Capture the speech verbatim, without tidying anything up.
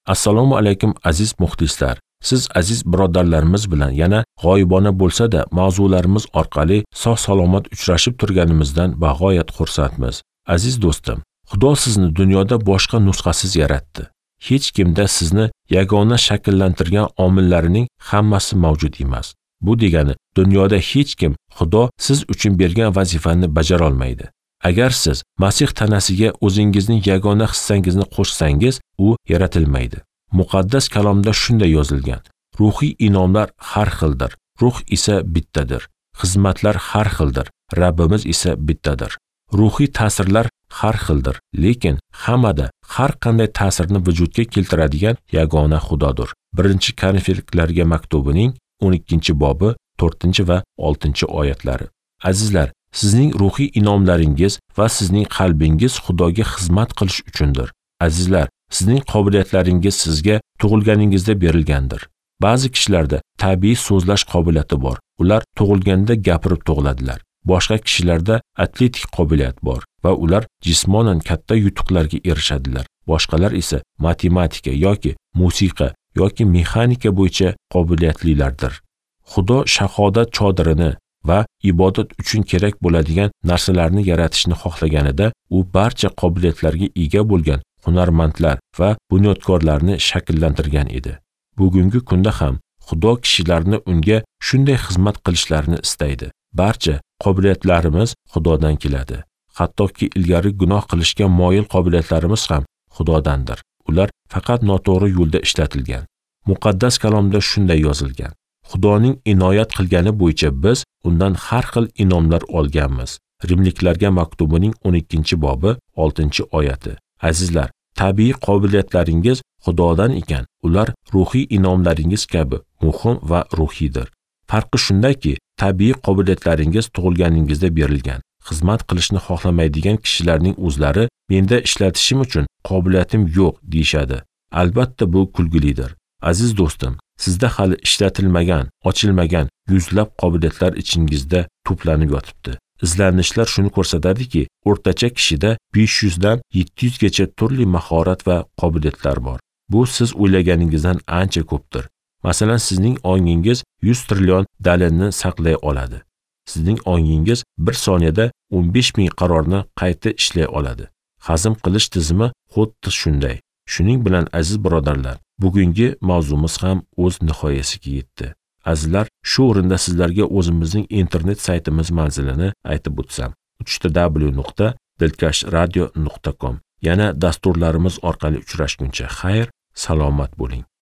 Assalomu alaykum aziz muxlislar. Siz aziz birodarlarimiz bilan yana g'oyibona bo'lsa-da mavzularimiz orqali sog'-salomat uchrashib turganimizdan bag'oyat xursandmiz. Aziz do'stim, Xudo sizni dunyoda boshqa nusxasiz yaratdi. Hech kimda sizni yagona shakllantirgan omillarining hammasi mavjud emas. Bu degani, dunyoda hech kim Xudo siz uchun bergan vazifani bajara olmaydi. Agar siz Masih tanasiga o'zingizning yagona hissangizni qo'shsangiz, u yaratilmaydi. Muqaddas kalomda shunday yozilgan: ruhiy inomlar har xildir, ruh esa bittadir. Xizmatlar har xildir, Rabbimiz esa bittadir. Ruhiy ta'sirlar har xildir, lekin hammada har qanday ta'sirni vujudga keltiradigan yagona Xudodir. Birinchi Konfetlarga maktubining o'n ikkinchi bobi to'rtinchi va oltinchi oyatlari. Azizlar, sizning ruhiy inomlaringiz va sizning qalbingiz Xudoga xizmat qilish uchundir. Azizlar, sizning qobiliyatlaringiz sizga tug'ilganingizda berilgandir. Ba'zi kishilarda tabiiy so'zlash qobiliyati bor. Ular tug'ilganda gapirib tug'iladilar. Boshqa kishilarda atletik qobiliyat bor va ular jismonan katta yutuqlarga erishadilar. Boshqalar esa matematika yoki musiqa yoki mexanika bo'yicha qobiliyatlilardir. Xudo shahodat chodirini va ibodat uchun kerak bo'ladigan narsalarni yaratishni xohlaganida, u barcha qobiliyatlarga ega bo'lgan hunarmandlar va bunyodkorlarni shakllantirgan edi. Bugungi kunda ham Xudo kishilarni unga shunday xizmat qilishlarini istaydi. Barcha qobiliyatlarimiz Xudodan keladi. Hattoki ilgari gunoh qilishga moyil qobiliyatlarimiz ham Xudodandir. Ular faqat noto'g'ri yo'lda ishlatilgan. Muqaddas kalomda shunday yozilgan: Xudoning inoyat qilgani bo'yicha biz undan har xil inomlar olganmiz. Rimliklarga maktubining o'n ikkinchi bobi oltinchi oyati. Azizlar, tabiiy qobiliyatlaringiz Xudodan ekan, ular ruhiy inomlaringiz kabi muhim va ruhiydir. Farqi shundaki, tabiiy qobiliyatlaringiz tug'ilganingizda berilgan. Xizmat qilishni xohlamaydigan kishilarning o'zlari menda ishlatishim uchun qobiliyatim yo'q deyshadi. Albatta bu kulgilidir. Aziz do'stim, sizda hali ishlatilmagan, ochilmagan yuzlab qobiliyatlar ichingizda to'planib yotibdi. Izlanishlar shuni ko'rsatadiki, o'rtacha kishida besh yuz dan yetti yuz gacha turli mahorat va qobiliyatlar bor. Bu siz o'ylaganingizdan ancha ko'pdir. Masalan, sizning ongingiz yuz trillion dalilni saqlay oladi. Sizning ongingiz bir soniyada o'n besh ming qarorni qayta ishlay oladi. Hazm qilish tizimi xuddi shunday. Shuning bilan aziz birodarlar, bugungi mavzumiz ham o'z nihoyasiga yetdi. Azizlar, shu o'rinda sizlarga o'zimizning internet saytimiz manzilini aytib o'tsam: w w w nuqta dilkash radio nuqta com. Yana dasturlarimiz orqali uchrashguncha xayr, salomat bo'ling.